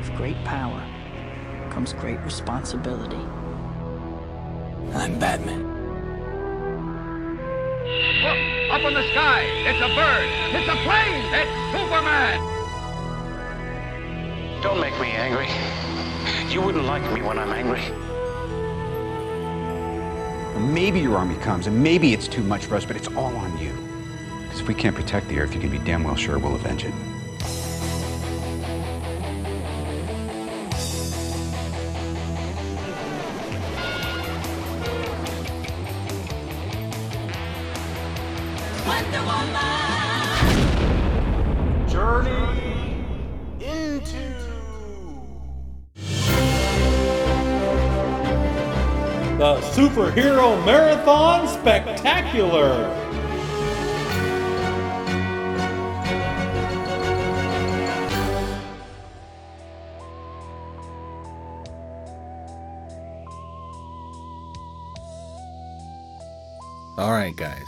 With great power comes great responsibility. I'm Batman. Look, up in the sky. It's a bird. It's a plane. It's Superman. Don't make me angry. You wouldn't like me when I'm angry. Maybe your army comes, and maybe it's too much for us, but it's all on you. Because if we can't protect the Earth, you can be damn well sure we'll avenge it. Wonder Woman! Journey into the Superhero Marathon Spectacular. All right, guys.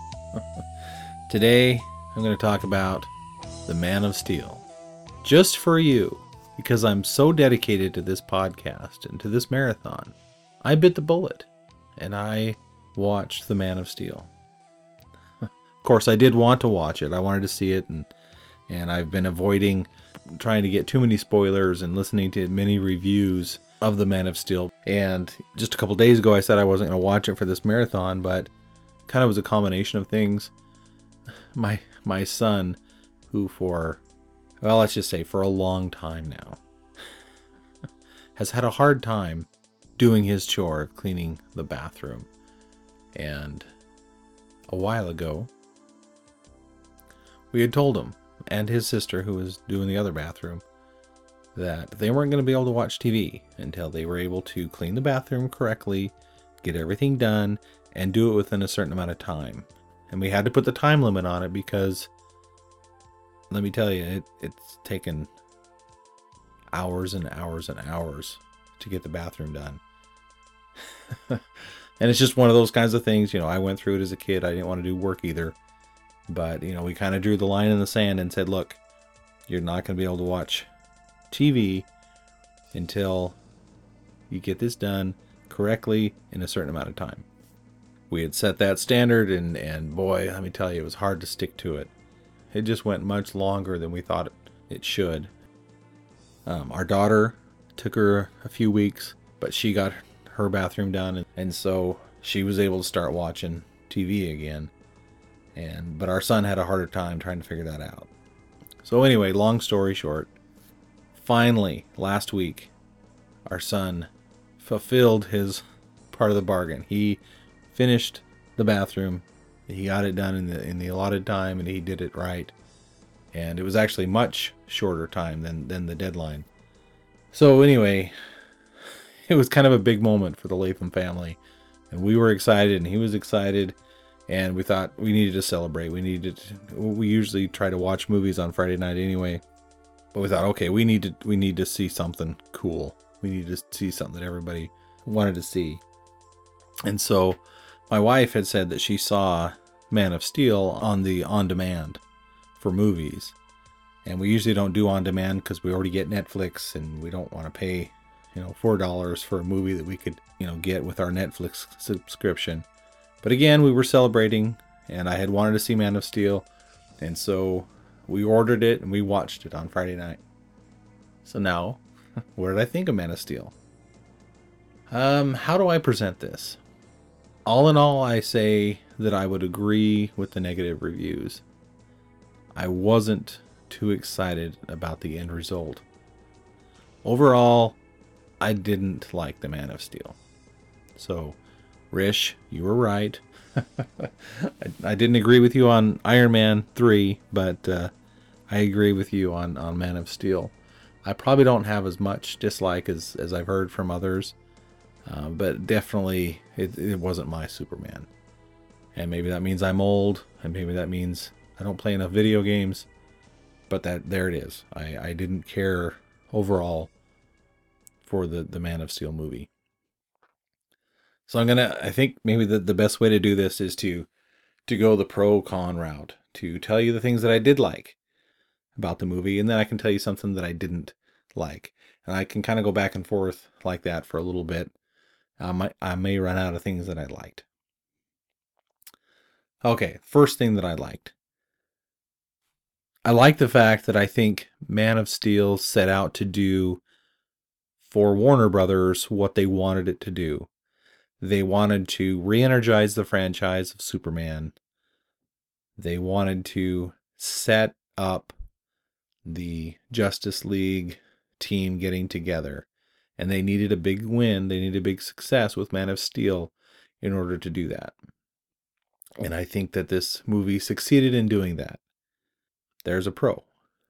Today, I'm going to talk about The Man of Steel. Just for you, because I'm so dedicated to this podcast and to this marathon, I bit the bullet and I watched The Man of Steel. Of course, I did want to watch it. I wanted to see it, and I've been avoiding trying to get too many spoilers and listening to many reviews of The Man of Steel. And just a couple days ago, I said I wasn't going to watch it for this marathon, but kind of was a combination of things. My son, who let's just say for a long time now, has had a hard time doing his chore of cleaning the bathroom. And a while ago, we had told him and his sister, who was doing the other bathroom, that they weren't going to be able to watch TV until they were able to clean the bathroom correctly, get everything done, and do it within a certain amount of time. And we had to put the time limit on it because, let me tell you, it's taken hours and hours and hours to get the bathroom done. And it's just one of those kinds of things, I went through it as a kid. I didn't want to do work either. But, we kind of drew the line in the sand and said, look, you're not going to be able to watch TV until you get this done correctly in a certain amount of time. We had set that standard, and boy, let me tell you, it was hard to stick to it. It just went much longer than we thought it should. Our daughter, took her a few weeks, but she got her bathroom done, and so she was able to start watching TV again. But our son had a harder time trying to figure that out. So anyway, long story short, finally, last week, our son fulfilled his part of the bargain. He finished the bathroom. He got it done in the allotted time, and he did it right. And it was actually much shorter time than the deadline. So anyway, it was kind of a big moment for the Latham family. And we were excited, and he was excited. And we thought we needed to celebrate. We usually try to watch movies on Friday night anyway. But we thought, okay, we need to see something cool. We need to see something that everybody wanted to see. And so my wife had said that she saw Man of Steel on the on-demand for movies. And we usually don't do on-demand because we already get Netflix, and we don't want to pay, $4 for a movie that we could, get with our Netflix subscription. But again, we were celebrating, and I had wanted to see Man of Steel. And so we ordered it, and we watched it on Friday night. So now, what did I think of Man of Steel? How do I present this? All in all, I say that I would agree with the negative reviews. I wasn't too excited about the end result. Overall, I didn't like the Man of Steel. So, Rish, you were right. I didn't agree with you on Iron Man 3, but I agree with you on Man of Steel. I probably don't have as much dislike as I've heard from others. But definitely, it wasn't my Superman. And maybe that means I'm old, and maybe that means I don't play enough video games. But there it is. I didn't care overall for the Man of Steel movie. So I think maybe the best way to do this is to go the pro-con route, to tell you the things that I did like about the movie, and then I can tell you something that I didn't like. And I can kind of go back and forth like that for a little bit. I may run out of things that I liked. Okay, first thing that I liked. I like the fact that I think Man of Steel set out to do for Warner Brothers what they wanted it to do. They wanted to re-energize the franchise of Superman. They wanted to set up the Justice League team getting together. And they needed a big win. They needed a big success with Man of Steel in order to do that. And I think that this movie succeeded in doing that. There's a pro.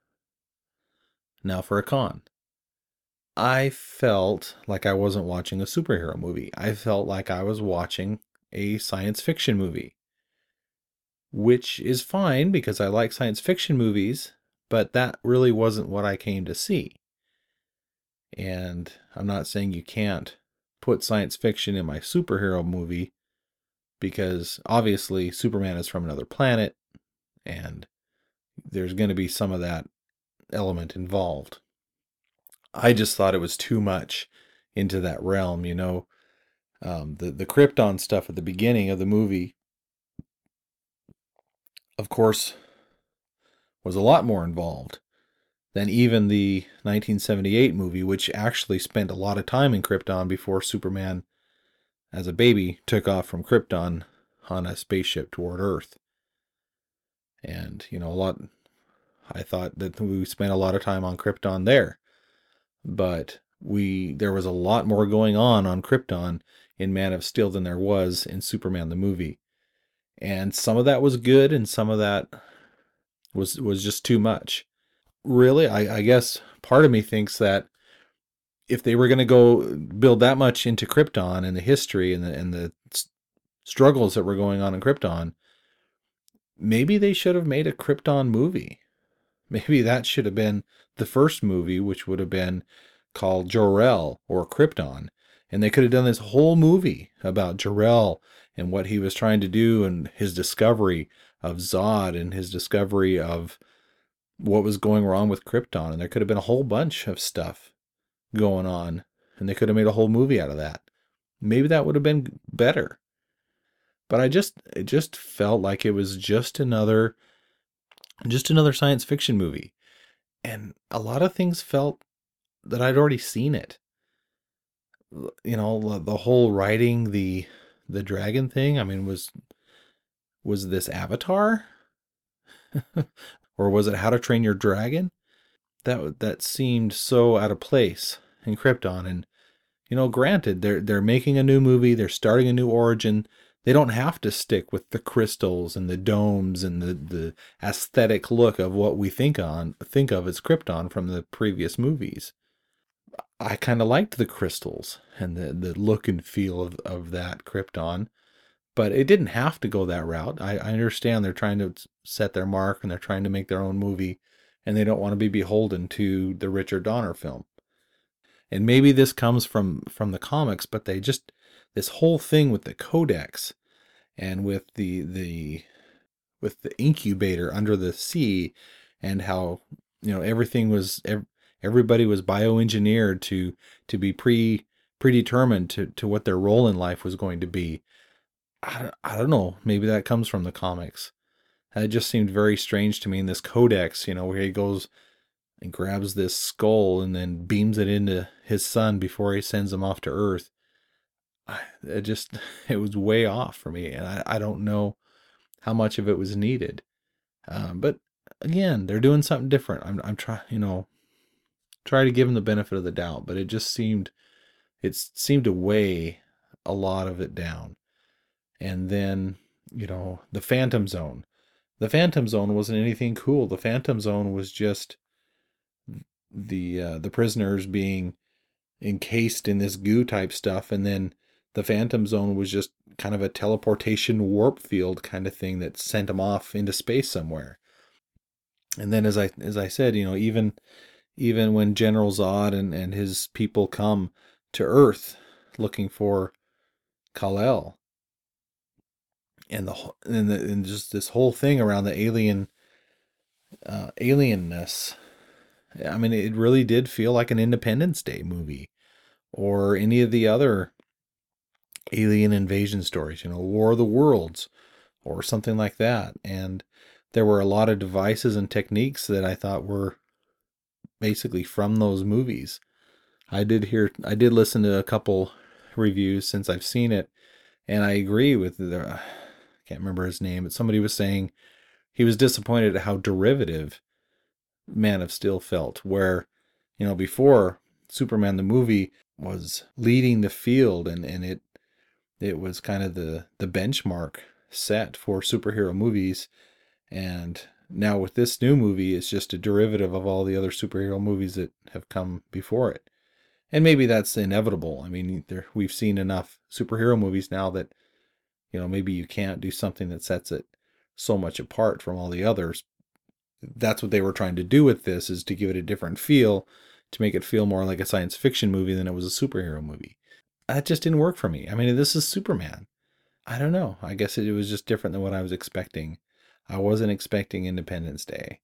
Now for a con. I felt like I wasn't watching a superhero movie. I felt like I was watching a science fiction movie. Which is fine because I like science fiction movies, but that really wasn't what I came to see. And I'm not saying you can't put science fiction in my superhero movie, because obviously Superman is from another planet, and there's going to be some of that element involved. I just thought it was too much into that realm, you know. The Krypton stuff at the beginning of the movie, of course, was a lot more involved than even the 1978 movie, which actually spent a lot of time in Krypton before Superman, as a baby, took off from Krypton on a spaceship toward Earth. And, you know, I thought that we spent a lot of time on Krypton there. But there was a lot more going on Krypton in Man of Steel than there was in Superman the movie. And some of that was good, and some of that was just too much. Really, I guess part of me thinks that if they were going to go build that much into Krypton and the history and the struggles that were going on in Krypton, maybe they should have made a Krypton movie. Maybe that should have been the first movie, which would have been called Jor-El or Krypton. And they could have done this whole movie about Jor-El and what he was trying to do and his discovery of Zod and his discovery of what was going wrong with Krypton. And there could have been a whole bunch of stuff going on. And they could have made a whole movie out of that. Maybe that would have been better. But it just felt like it was just another science fiction movie. And a lot of things felt that I'd already seen it. You know, the whole riding the dragon thing. I mean, was this Avatar? Or was it How to Train Your Dragon? That seemed so out of place in Krypton. And, you know, granted, they're making a new movie, they're starting a new origin. They don't have to stick with the crystals and the domes and the aesthetic look of what we think of as Krypton from the previous movies. I kind of liked the crystals and the look and feel of that Krypton, but it didn't have to go that route. I understand they're trying to set their mark and they're trying to make their own movie, and they don't want to be beholden to the Richard Donner film. And maybe this comes from the comics, but this whole thing with the codex and with the incubator under the sea, and how, you know, everybody was bioengineered to be predetermined to what their role in life was going to be. I don't know. Maybe that comes from the comics. It just seemed very strange to me in this codex, you know, where he goes and grabs this skull and then beams it into his son before he sends him off to Earth. It was way off for me, and I don't know how much of it was needed. But again, they're doing something different. I'm trying, you know, try to give them the benefit of the doubt, but it seemed to weigh a lot of it down. And then, you know, the Phantom Zone. The Phantom Zone wasn't anything cool. The Phantom Zone was just the prisoners being encased in this goo type stuff, and then the Phantom Zone was just kind of a teleportation warp field kind of thing that sent them off into space somewhere. And then, as I said, you know, even when General Zod and his people come to Earth looking for Kal-El, and just this whole thing around the alienness, I mean, it really did feel like an Independence Day movie or any of the other alien invasion stories, War of the Worlds or something like that. And there were a lot of devices and techniques that I thought were basically from those movies. I did listen to a couple reviews since I've seen it, and I agree with I can't remember his name, but somebody was saying he was disappointed at how derivative Man of Steel felt, where, before Superman the movie was leading the field and it was kind of the benchmark set for superhero movies. And now with this new movie, it's just a derivative of all the other superhero movies that have come before it. And maybe that's inevitable. I mean, we've seen enough superhero movies now that, maybe you can't do something that sets it so much apart from all the others. That's what they were trying to do with this, is to give it a different feel, to make it feel more like a science fiction movie than it was a superhero movie. That just didn't work for me. I mean, this is Superman. I don't know. I guess it was just different than what I was expecting. I wasn't expecting Independence Day.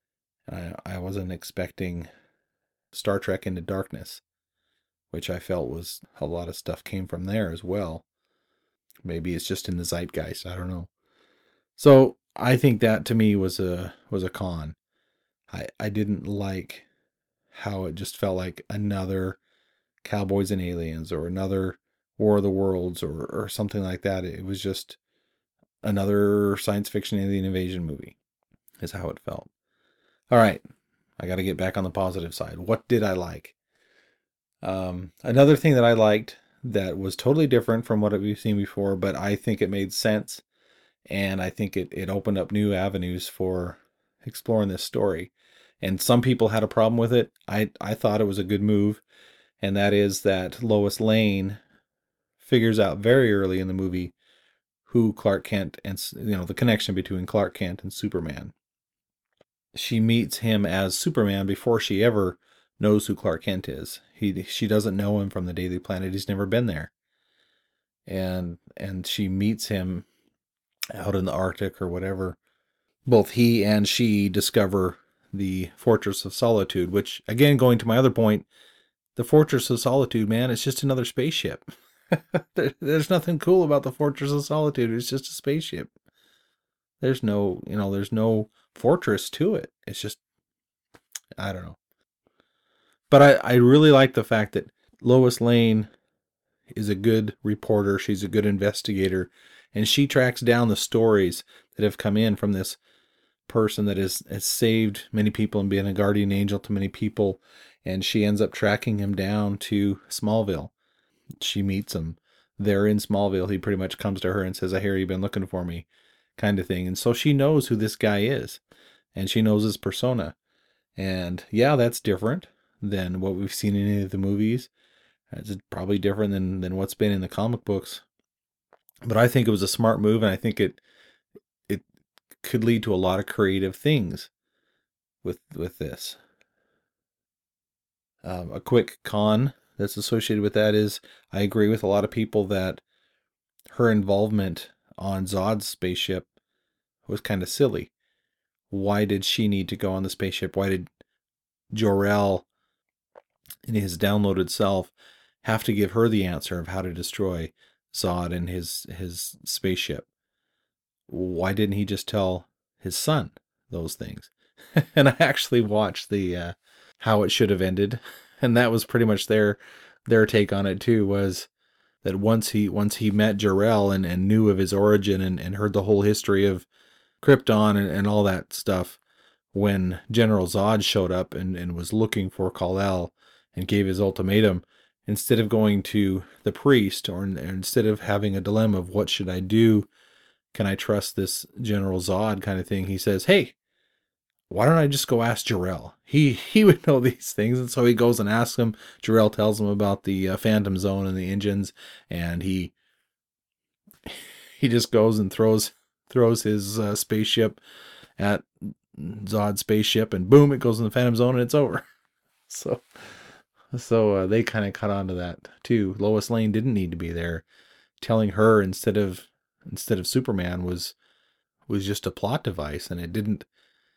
I wasn't expecting Star Trek Into Darkness, which I felt was a lot of stuff came from there as well. Maybe it's just in the zeitgeist. I don't know. So I think that to me was a con. I didn't like how it just felt like another Cowboys and Aliens or another War of the Worlds or something like that. It was just another science fiction alien invasion movie is how it felt. All right. I got to get back on the positive side. What did I like? Another thing that I liked that was totally different from what we've seen before, but I think it made sense. And I think it opened up new avenues for exploring this story. And some people had a problem with it. I thought it was a good move. And that is that Lois Lane figures out very early in the movie who Clark Kent and, the connection between Clark Kent and Superman. She meets him as Superman before she ever knows who Clark Kent is. She doesn't know him from the Daily Planet. He's never been there. And she meets him out in the Arctic or whatever. Both he and she discover the Fortress of Solitude, which, again, going to my other point, the Fortress of Solitude, man, it's just another spaceship. There's nothing cool about the Fortress of Solitude. It's just a spaceship. There's no fortress to it. It's just, I don't know. But I really like the fact that Lois Lane is a good reporter. She's a good investigator. And she tracks down the stories that have come in from this person that has saved many people and been a guardian angel to many people. And she ends up tracking him down to Smallville. She meets him there in Smallville. He pretty much comes to her and says, I hear you've been looking for me, kind of thing. And so she knows who this guy is. And she knows his persona. And yeah, that's different than what we've seen in any of the movies. It's probably different than what's been in the comic books. But I think it was a smart move, and I think it could lead to a lot of creative things with this. A quick con that's associated with that is I agree with a lot of people that her involvement on Zod's spaceship was kind of silly. Why did she need to go on the spaceship? Why did Jor-El, in his downloaded self, have to give her the answer of how to destroy Zod and his spaceship? Why didn't he just tell his son those things? And I actually watched the how it should have ended, and that was pretty much their take on it too, was that once he met Jor-El and knew of his origin and heard the whole history of Krypton and all that stuff, when General Zod showed up and was looking for Kal-El and gave his ultimatum, instead of going to the priest or instead of having a dilemma of what should I do, can I trust this General Zod kind of thing, he says, hey, why don't I just go ask Jor-El? He would know these things. And so he goes and asks him. Jor-El tells him about the Phantom Zone and the engines, and he just goes and throws his spaceship at Zod's spaceship, and boom, it goes in the Phantom Zone and it's over. So they kind of caught on to that too. Lois Lane didn't need to be there. Telling her instead of Superman was just a plot device, and it didn't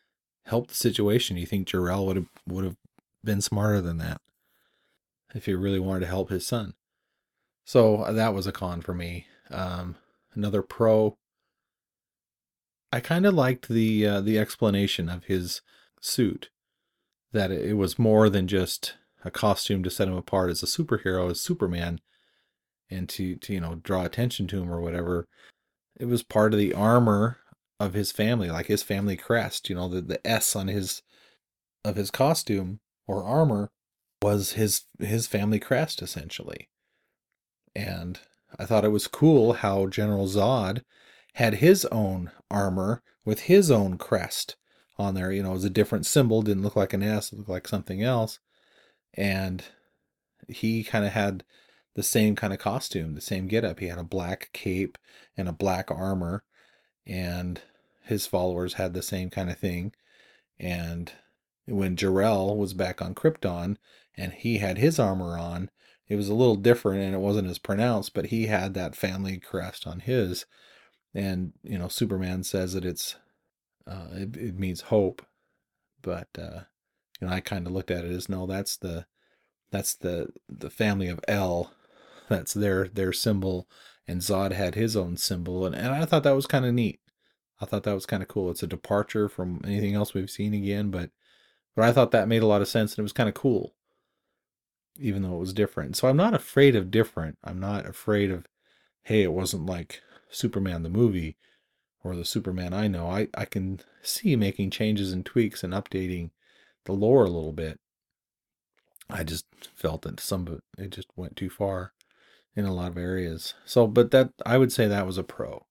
help the situation. You think Jor-El would have been smarter than that if he really wanted to help his son. So that was a con for me. Another pro, I kind of liked the explanation of his suit, that it was more than just a costume to set him apart as a superhero, as Superman, and to draw attention to him or whatever. It was part of the armor of his family, like his family crest. The S on his costume or armor was his family crest, essentially. And I thought it was cool how General Zod had his own armor with his own crest on there. It was a different symbol, didn't look like an S, it looked like something else. And he kind of had the same kind of costume, the same getup. He had a black cape and a black armor, and his followers had the same kind of thing. And when Jor-El was back on Krypton and he had his armor on, it was a little different and it wasn't as pronounced, but he had that family crest on his. And, Superman says that it means hope. But, I kind of looked at it as, no, that's the family of El. That's their symbol. And Zod had his own symbol. And I thought that was kind of neat. I thought that was kind of cool. It's a departure from anything else we've seen again, but I thought that made a lot of sense and it was kind of cool, even though it was different. So I'm not afraid of different. I'm not afraid of, hey, it wasn't like Superman the movie or the Superman I know. I can see making changes and tweaks and updating the lore a little bit. I just felt that some of it just went too far in a lot of areas. So, but that, I would say that was a pro.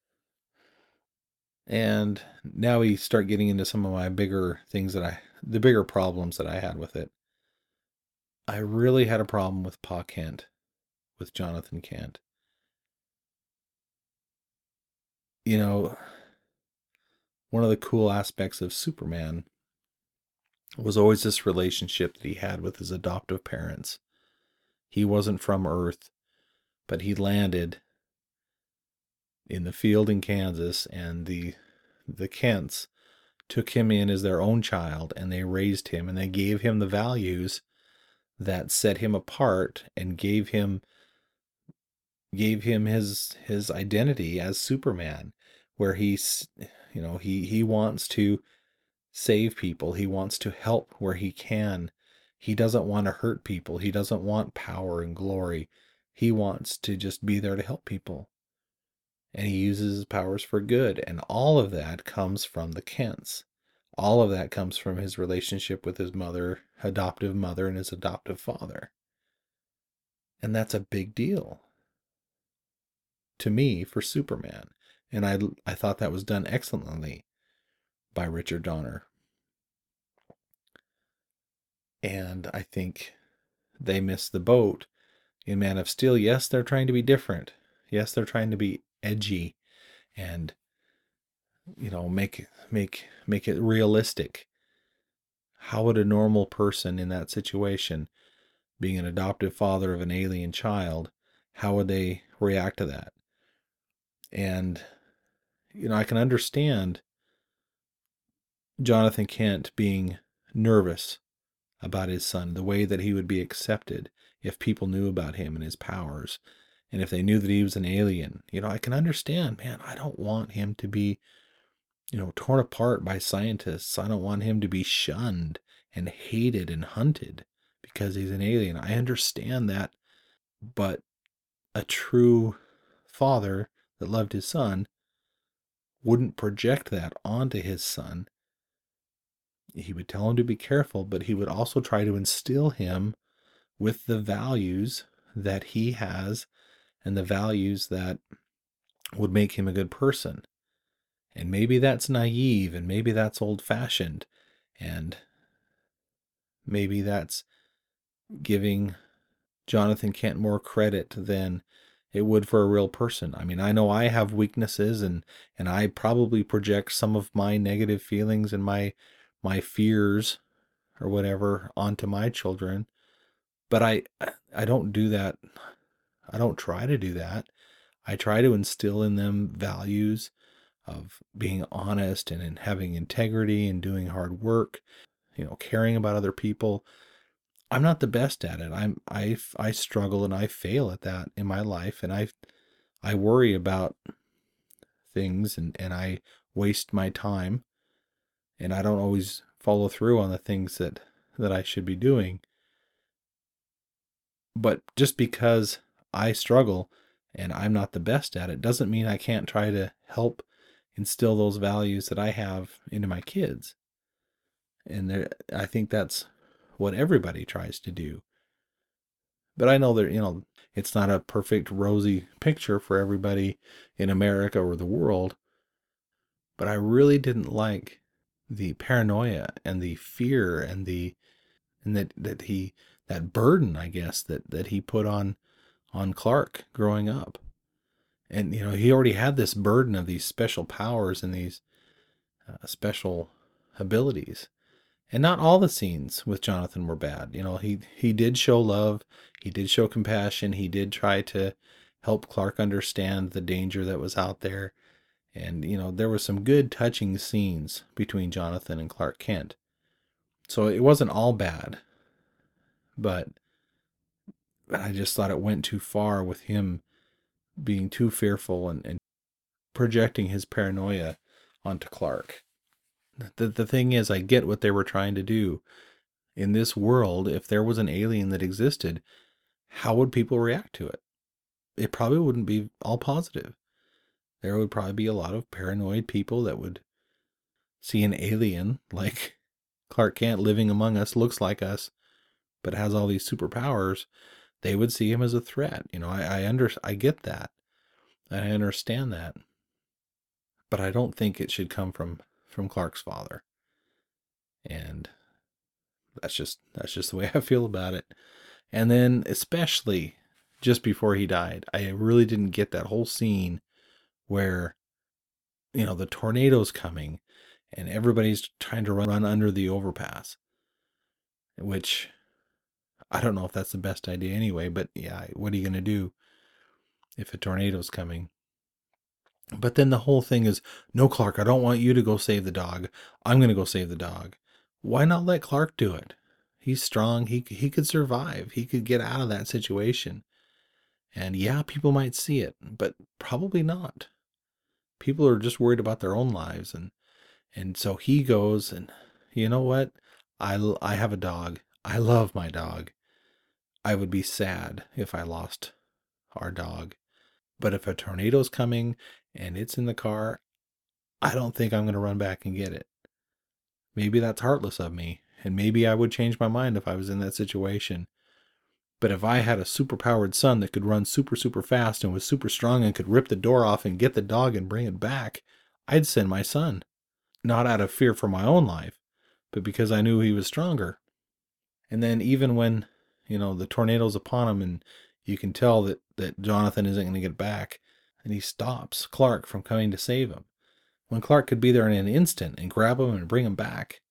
And now we start getting into some of my bigger things the bigger problems that I had with it. I really had a problem with Pa Kent, with Jonathan Kent. One of the cool aspects of Superman was always this relationship that he had with his adoptive parents. He wasn't from Earth, but he landed in the field in Kansas, and the Kents took him in as their own child, and they raised him, and they gave him the values that set him apart and gave him his identity as Superman, where he wants to save people. He wants to help where he can. He doesn't want to hurt people. He doesn't want power and glory. He wants to just be there to help people. And he uses his powers for good. And all of that comes from the Kents. All of that comes from his relationship with his adoptive mother, and his adoptive father. And that's a big deal to me for Superman. And I thought that was done excellently by Richard Donner. And I think they missed the boat in Man of Steel. Yes, they're trying to be different. Yes, they're trying to be edgy and make it realistic. How would a normal person in that situation, being an adoptive father of an alien child, how would they react to that? And I can understand Jonathan Kent being nervous about his son, the way that he would be accepted if people knew about him and his powers, and if they knew that he was an alien. I can understand, man, I don't want him to be, torn apart by scientists. I don't want him to be shunned and hated and hunted because he's an alien. I understand that, but a true father that loved his son wouldn't project that onto his son. He would tell him to be careful, but he would also try to instill him with the values that he has and the values that would make him a good person. And maybe that's naive, and maybe that's old-fashioned, and maybe that's giving Jonathan Kent more credit than it would for a real person. I mean, I know I have weaknesses, and I probably project some of my negative feelings and my fears or whatever onto my children, but I don't do that. I don't try to do that. I try to instill in them values of being honest and in having integrity and doing hard work, caring about other people. I'm not the best at it. I struggle and I fail at that in my life, and I worry about things, and I waste my time, and I don't always follow through on the things that I should be doing. But just because I struggle and I'm not the best at it doesn't mean I can't try to help instill those values that I have into my kids. And I think that's what everybody tries to do. But I know that, it's not a perfect rosy picture for everybody in America or the world. But I really didn't like the paranoia and the fear and that burden, I guess, that he put on Clark growing up. And, he already had this burden of these special powers and these special abilities. And not all the scenes with Jonathan were bad. He did show love. He did show compassion. He did try to help Clark understand the danger that was out there. And, there were some good touching scenes between Jonathan and Clark Kent. So it wasn't all bad. But I just thought it went too far with him being too fearful and projecting his paranoia onto Clark. The thing is, I get what they were trying to do. In this world, if there was an alien that existed, how would people react to it? It probably wouldn't be all positive. There would probably be a lot of paranoid people that would see an alien like Clark Kent living among us, looks like us, but has all these superpowers. They would see him as a threat. I get that. And I understand that. But I don't think it should come from Clark's father. And that's just the way I feel about it. And then especially just before he died, I really didn't get that whole scene where, the tornado's coming and everybody's trying to run under the overpass, which I don't know if that's the best idea anyway, but yeah, what are you going to do if a tornado's coming? But then the whole thing is, no, Clark, I don't want you to go save the dog. I'm going to go save the dog. Why not let Clark do it? He's strong. He could survive. He could get out of that situation. And yeah, people might see it, but probably not. People are just worried about their own lives. And so he goes, and you know what? I have a dog. I love my dog. I would be sad if I lost our dog. But if a tornado's coming and it's in the car, I don't think I'm going to run back and get it. Maybe that's heartless of me, and maybe I would change my mind if I was in that situation. But if I had a super-powered son that could run super, super fast and was super strong and could rip the door off and get the dog and bring it back, I'd send my son. Not out of fear for my own life, but because I knew he was stronger. And then even when, the tornado's upon him and you can tell that Jonathan isn't going to get back, and he stops Clark from coming to save him. When Clark could be there in an instant and grab him and bring him back.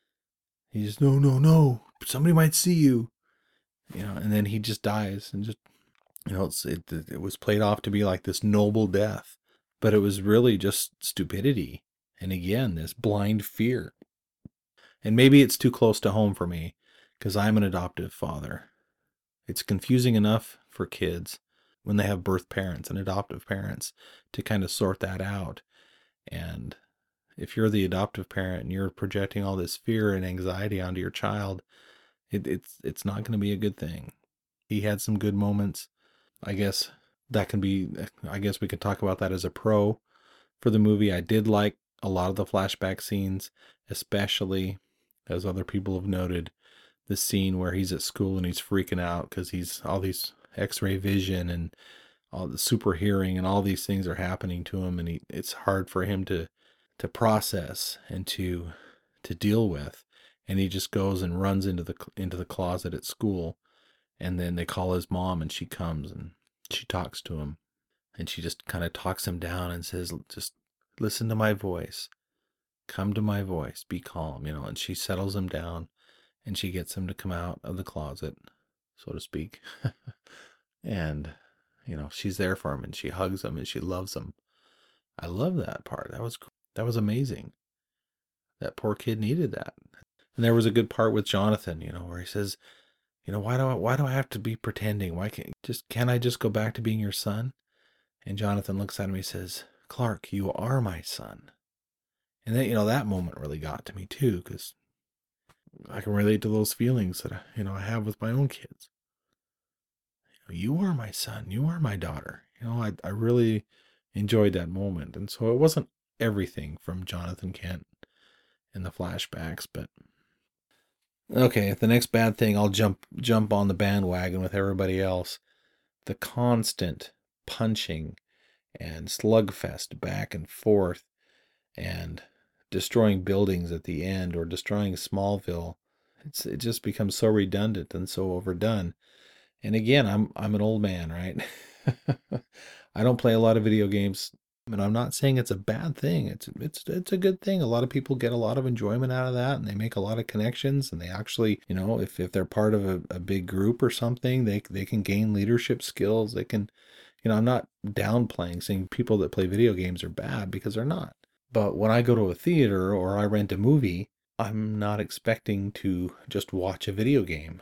He just, no, somebody might see you. And then he just dies and just, it was played off to be like this noble death, but it was really just stupidity. And again, this blind fear. And maybe it's too close to home for me because I'm an adoptive father. It's confusing enough for kids when they have birth parents and adoptive parents to kind of sort that out. And if you're the adoptive parent and you're projecting all this fear and anxiety onto your child, it's not going to be a good thing. He had some good moments. I guess we could talk about that as a pro for the movie. I did like a lot of the flashback scenes, especially, as other people have noted, the scene where he's at school and he's freaking out because he's all these x-ray vision and all the super hearing and all these things are happening to him, and it's hard for him to process and to deal with. And he just goes and runs into the closet at school, and then they call his mom, and she comes and she talks to him, and she just kind of talks him down and says, just listen to my voice, come to my voice, be calm, and she settles him down and she gets him to come out of the closet, so to speak. And, she's there for him and she hugs him and she loves him. I love that part. That was amazing. That poor kid needed that. And there was a good part with Jonathan, where he says, why do I have to be pretending? Can't I just go back to being your son? And Jonathan looks at him and he says, Clark, you are my son. And then, that moment really got to me too, because I can relate to those feelings that, I have with my own kids. You are my son. You are my daughter. I really enjoyed that moment. And so it wasn't everything from Jonathan Kent in the flashbacks, but okay, the next bad thing, I'll jump on the bandwagon with everybody else. The constant punching and slugfest back and forth and destroying buildings at the end or destroying Smallville. It just becomes so redundant and so overdone. And again, I'm an old man, right? I don't play a lot of video games, and I'm not saying it's a bad thing. It's a good thing. A lot of people get a lot of enjoyment out of that, and they make a lot of connections, and they actually, if they're part of a big group or something, they can gain leadership skills. They can, I'm not downplaying saying people that play video games are bad, because they're not. But when I go to a theater or I rent a movie, I'm not expecting to just watch a video game.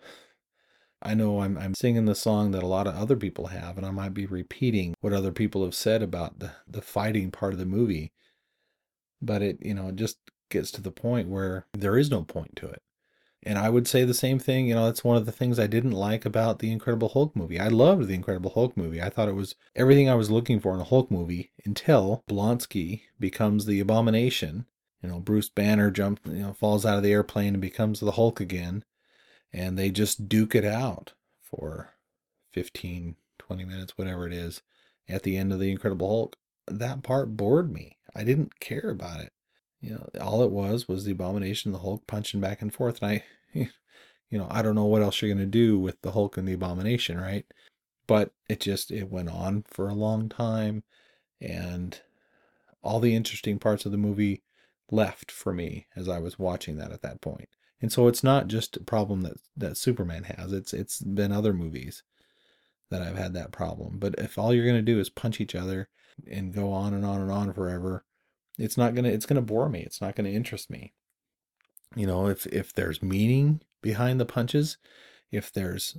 I know I'm singing the song that a lot of other people have, and I might be repeating what other people have said about the fighting part of the movie. But it just gets to the point where there is no point to it. And I would say the same thing, that's one of the things I didn't like about the Incredible Hulk movie. I loved the Incredible Hulk movie. I thought it was everything I was looking for in a Hulk movie until Blonsky becomes the Abomination. Bruce Banner falls out of the airplane and becomes the Hulk again. And they just duke it out for 15, 20 minutes, whatever it is, at the end of the Incredible Hulk. That part bored me. I didn't care about it. All it was the Abomination and the Hulk punching back and forth. And I don't know what else you're going to do with the Hulk and the Abomination, right? But it went on for a long time. And all the interesting parts of the movie left for me as I was watching that at that point. And so it's not just a problem that Superman has. It's been other movies that I've had that problem. But if all you're going to do is punch each other and go on and on and on forever, it's going to bore me. It's not going to interest me. If there's meaning behind the punches, if there's,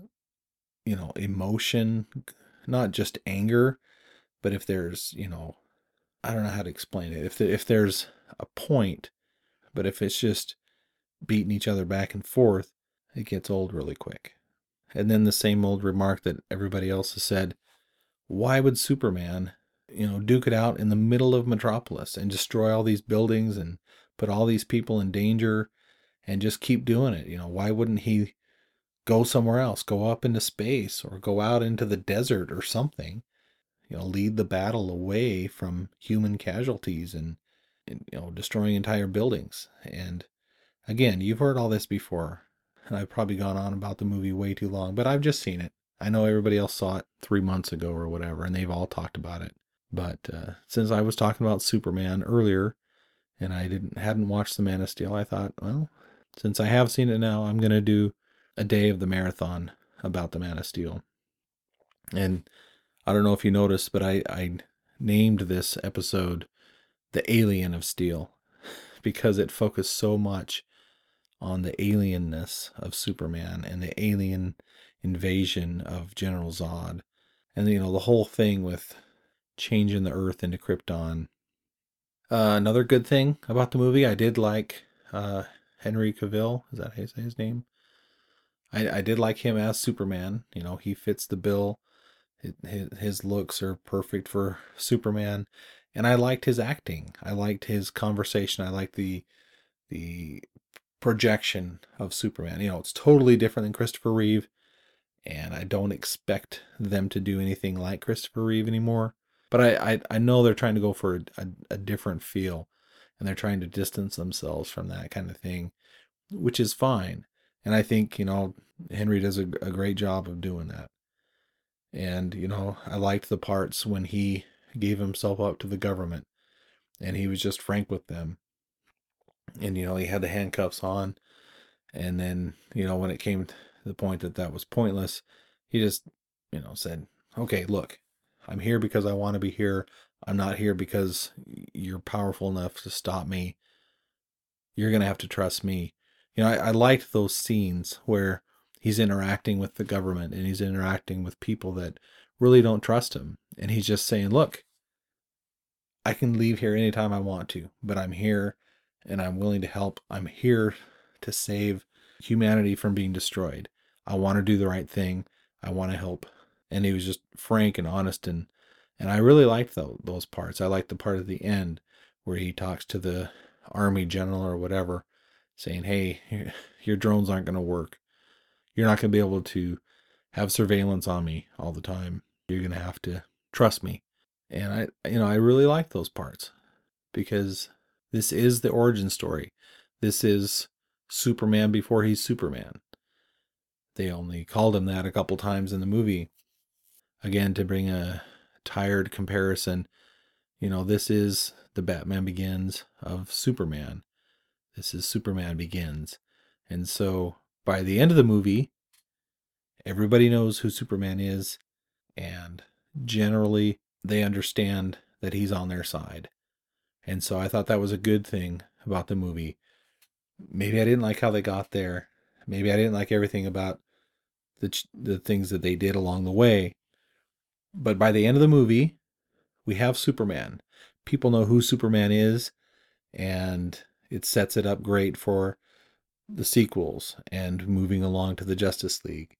emotion, not just anger, but if there's, I don't know how to explain it. If there's a point, but if it's just beating each other back and forth, it gets old really quick. And then the same old remark that everybody else has said, why would Superman, duke it out in the middle of Metropolis and destroy all these buildings and put all these people in danger and just keep doing it? Why wouldn't he go somewhere else, go up into space or go out into the desert or something, lead the battle away from human casualties and destroying entire buildings? And again, you've heard all this before, and I've probably gone on about the movie way too long, but I've just seen it. I know everybody else saw it 3 months ago or whatever, and they've all talked about it. But since I was talking about Superman earlier, and I hadn't watched The Man of Steel, I thought, well, since I have seen it now, I'm going to do a day of the marathon about The Man of Steel. And I don't know if you noticed, but I named this episode The Alien of Steel, because it focused so much on the alienness of Superman and the alien invasion of General Zod. And, the whole thing with changing the Earth into Krypton. Another good thing about the movie, I did like Henry Cavill. Is that how you say his name? I did like him as Superman. He fits the bill. His looks are perfect for Superman. And I liked his acting. I liked his conversation. I liked the projection of Superman. It's totally different than Christopher Reeve, and I don't expect them to do anything like Christopher Reeve anymore. But I know they're trying to go for a different feel, and they're trying to distance themselves from that kind of thing, which is fine. And I think, Henry does a great job of doing that. And, I liked the parts when he gave himself up to the government and he was just frank with them. And, he had the handcuffs on. And then, when it came to the point that was pointless, he just, said, okay, look, I'm here because I want to be here. I'm not here because you're powerful enough to stop me. You're going to have to trust me. You know, I liked those scenes where he's interacting with the government and he's interacting with people that really don't trust him. And he's just saying, look, I can leave here anytime I want to, but I'm here and I'm willing to help. I'm here to save humanity from being destroyed. I want to do the right thing. I want to help. And he was just frank and honest, and I really liked those parts. I liked the part at the end where he talks to the army general or whatever, saying, hey, your drones aren't going to work. You're not going to be able to have surveillance on me all the time. You're going to have to trust me. And I really like those parts, because this is the origin story. This is Superman before he's Superman. They only called him that a couple times in the movie. Again, to bring a tired comparison, this is the Batman Begins of Superman. This is Superman Begins. And so by the end of the movie, everybody knows who Superman is, and generally they understand that he's on their side. And so I thought that was a good thing about the movie. Maybe I didn't like how they got there. Maybe I didn't like everything about the things that they did along the way. But by the end of the movie, we have Superman. People know who Superman is, and it sets it up great for the sequels and moving along to the Justice League.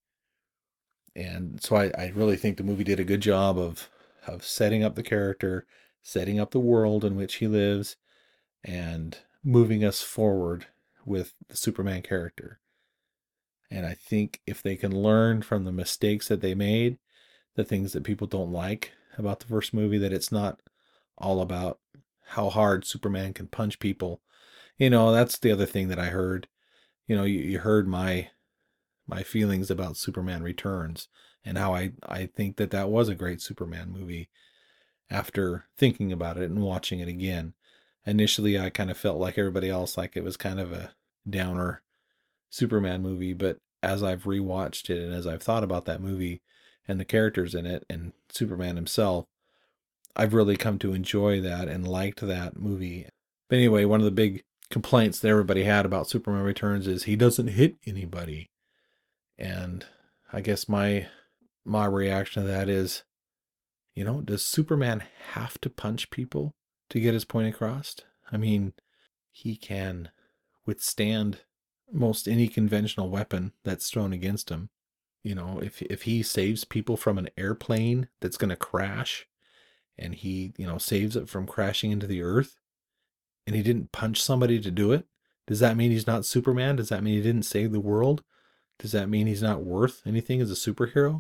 And so I really think the movie did a good job of setting up the character, setting up the world in which he lives, and moving us forward with the Superman character. And I think if they can learn from the mistakes that they made, the things that people don't like about the first movie, that it's not all about how hard Superman can punch people. That's the other thing that I heard. You heard my feelings about Superman Returns and how I think that was a great Superman movie after thinking about it and watching it again. Initially, I kind of felt like everybody else, like it was kind of a downer Superman movie, but as I've rewatched it and as I've thought about that movie and the characters in it and Superman himself, I've really come to enjoy that and liked that movie. But anyway, one of the big complaints that everybody had about Superman Returns is he doesn't hit anybody. And I guess my reaction to that is, does Superman have to punch people to get his point across? I mean, he can withstand most any conventional weapon that's thrown against him. If he saves people from an airplane that's going to crash, and he, saves it from crashing into the earth, and he didn't punch somebody to do it, does that mean he's not Superman? Does that mean he didn't save the world? Does that mean he's not worth anything as a superhero?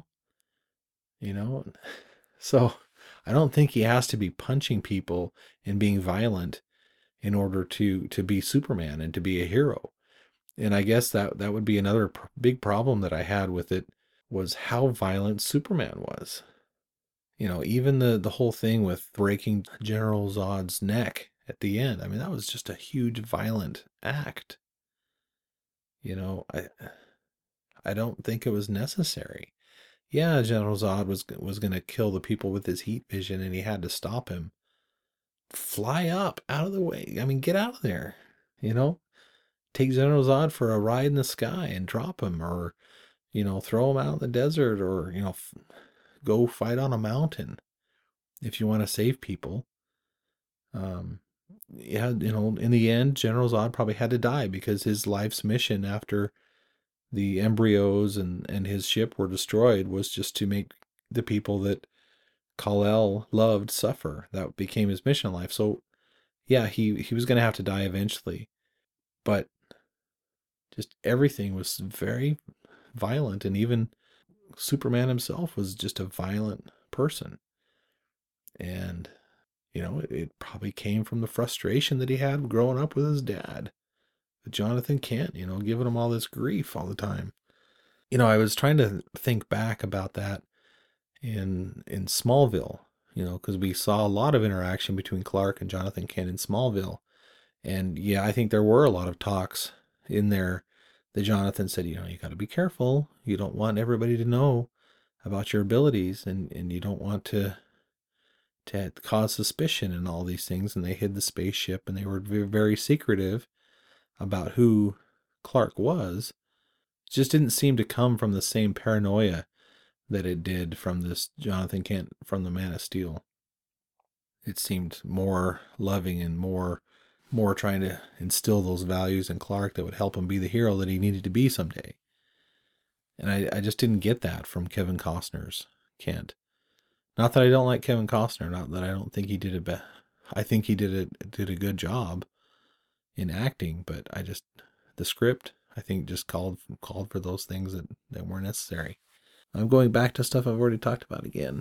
So I don't think he has to be punching people and being violent in order to be Superman and to be a hero. And I guess that would be another big problem that I had with it, was how violent Superman was. Even the whole thing with breaking General Zod's neck at the end. I mean, that was just a huge violent act. I don't think it was necessary. Yeah, General Zod was going to kill the people with his heat vision, and he had to stop him. Fly up, out of the way. I mean, get out of there. Take General Zod for a ride in the sky and drop him, or, throw him out in the desert, or, go fight on a mountain if you want to save people. In the end, General Zod probably had to die because his life's mission after the embryos and his ship were destroyed was just to make the people that Kal-El loved suffer. That became his mission in life. So, yeah, he was going to have to die eventually. But just everything was very violent, and even Superman himself was just a violent person. And, it probably came from the frustration that he had growing up with his dad, Jonathan Kent, giving him all this grief all the time. I was trying to think back about that in Smallville, because we saw a lot of interaction between Clark and Jonathan Kent in Smallville. And yeah, I think there were a lot of talks in there that Jonathan said, you got to be careful. You don't want everybody to know about your abilities, and you don't want to to cause suspicion and all these things, and they hid the spaceship, and they were very secretive about who Clark was. It just didn't seem to come from the same paranoia that it did from this Jonathan Kent from the Man of Steel. It seemed more loving and more trying to instill those values in Clark that would help him be the hero that he needed to be someday. And I just didn't get that from Kevin Costner's Kent. Not that I don't like Kevin Costner, not that I don't think he did I think he did a good job in acting, but the script, I think, just called for those things that weren't necessary. I'm going back to stuff I've already talked about again.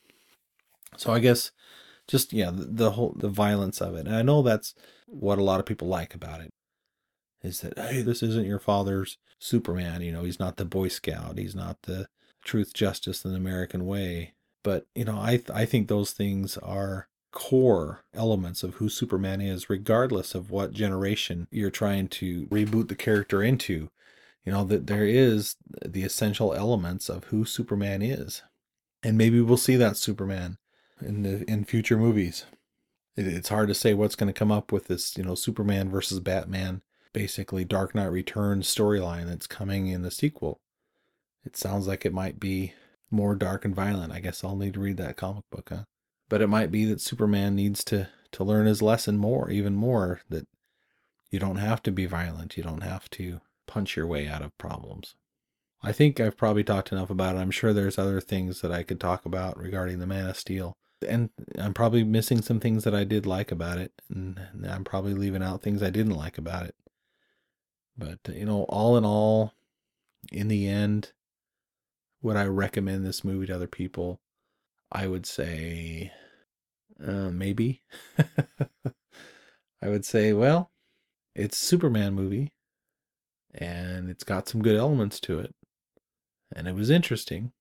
So I guess just, the violence of it. And I know that's what a lot of people like about it, is that, hey, this isn't your father's Superman. He's not the Boy Scout. He's not the truth, justice, and the American way. But, I think those things are core elements of who Superman is, regardless of what generation you're trying to reboot the character into. That there is the essential elements of who Superman is. And maybe we'll see that Superman in future movies. It's hard to say what's going to come up with this, Superman versus Batman, basically Dark Knight Returns storyline that's coming in the sequel. It sounds like it might be more dark and violent. I guess I'll need to read that comic book, huh? But it might be that Superman needs to learn his lesson even more, that you don't have to be violent. You don't have to punch your way out of problems. I think I've probably talked enough about it. I'm sure there's other things that I could talk about regarding the Man of Steel. And I'm probably missing some things that I did like about it. And I'm probably leaving out things I didn't like about it. But, all in all, in the end, would I recommend this movie to other people? I would say, maybe. I would say, well, it's a Superman movie, and it's got some good elements to it, and it was interesting.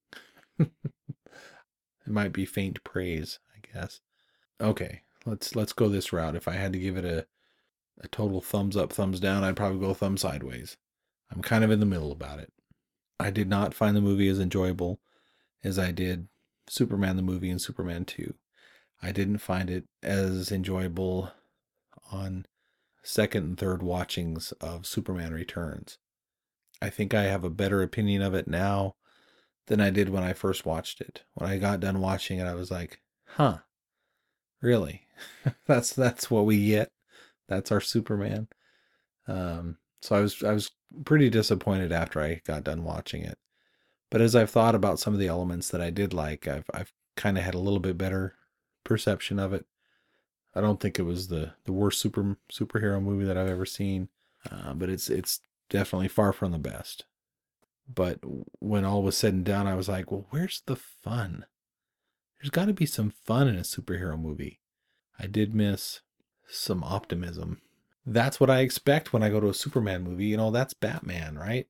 It might be faint praise, I guess. Okay, let's go this route. If I had to give it a total thumbs up, thumbs down, I'd probably go thumb sideways. I'm kind of in the middle about it. I did not find the movie as enjoyable as I did Superman the movie and Superman 2. I didn't find it as enjoyable on second and third watchings of Superman Returns. I think I have a better opinion of it now than I did when I first watched it. When I got done watching it, I was like, huh, really? That's what we get? That's our Superman? So I was pretty disappointed after I got done watching it. But as I've thought about some of the elements that I did like, I've kind of had a little bit better perception of it. I don't think it was the worst superhero movie that I've ever seen, but it's definitely far from the best. But when all was said and done, I was like, well, where's the fun? There's got to be some fun in a superhero movie. I did miss some optimism. That's what I expect when I go to a Superman movie. That's Batman, right?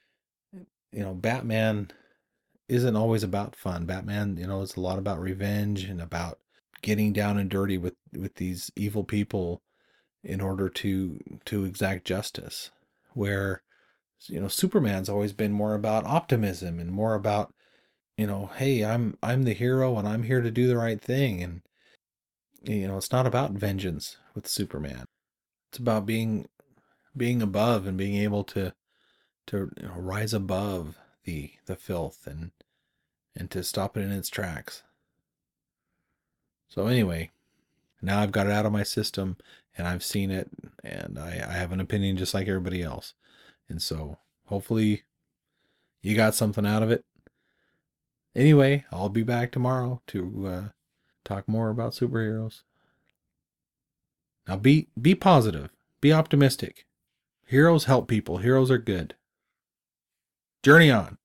Batman isn't always about fun. Batman, is a lot about revenge and about getting down and dirty with these evil people in order to exact justice. Where, Superman's always been more about optimism and more about, hey, I'm the hero and I'm here to do the right thing. And, it's not about vengeance with Superman. It's about being above and being able to rise above the filth and to stop it in its tracks. So anyway, now I've got it out of my system and I've seen it and I have an opinion just like everybody else. And so hopefully you got something out of it. Anyway, I'll be back tomorrow to talk more about superheroes. Now be positive. Be optimistic. Heroes help people. Heroes are good. Journey on.